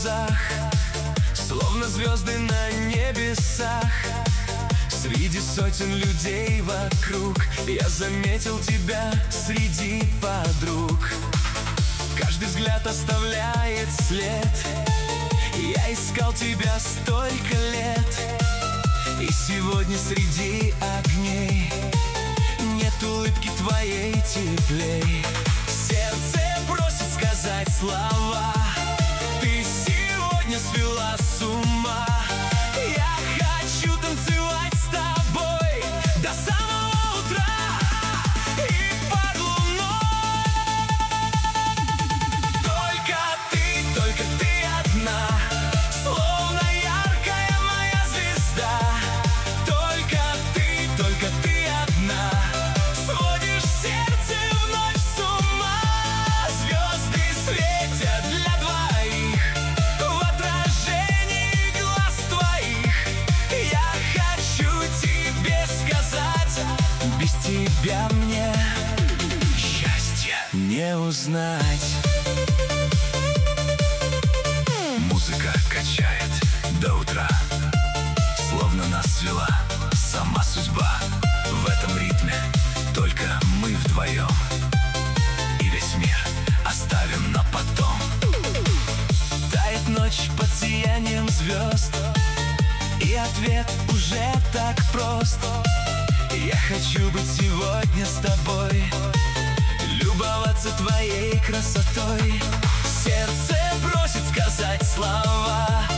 глазах, словно звезды на небесах. Среди сотен людей вокруг я заметил тебя среди подруг. Каждый взгляд оставляет след. Я искал тебя столько лет, и сегодня среди огней нет улыбки твоей теплей. Сердце просит сказать слова, ты сегодня свела с ума. Я хочу танцевать с тобой до самого утра и под луной. Только ты одна, словно яркая моя звезда. Только ты одна, сводишь сердце вновь с ума. Звезды светят для двоих в отражении глаз твоих. Я хочу тебе сказать, без тебя мне счастья не узнать. Музыка качает до утра, словно нас свела сама судьба. В этом ритме только мы вдвоем, и весь мир оставим на потом. Тает ночь под сиянием звезд, и ответ уже так прост. Я хочу быть сегодня с тобой, любоваться твоей красотой. Сердце просит сказать слова,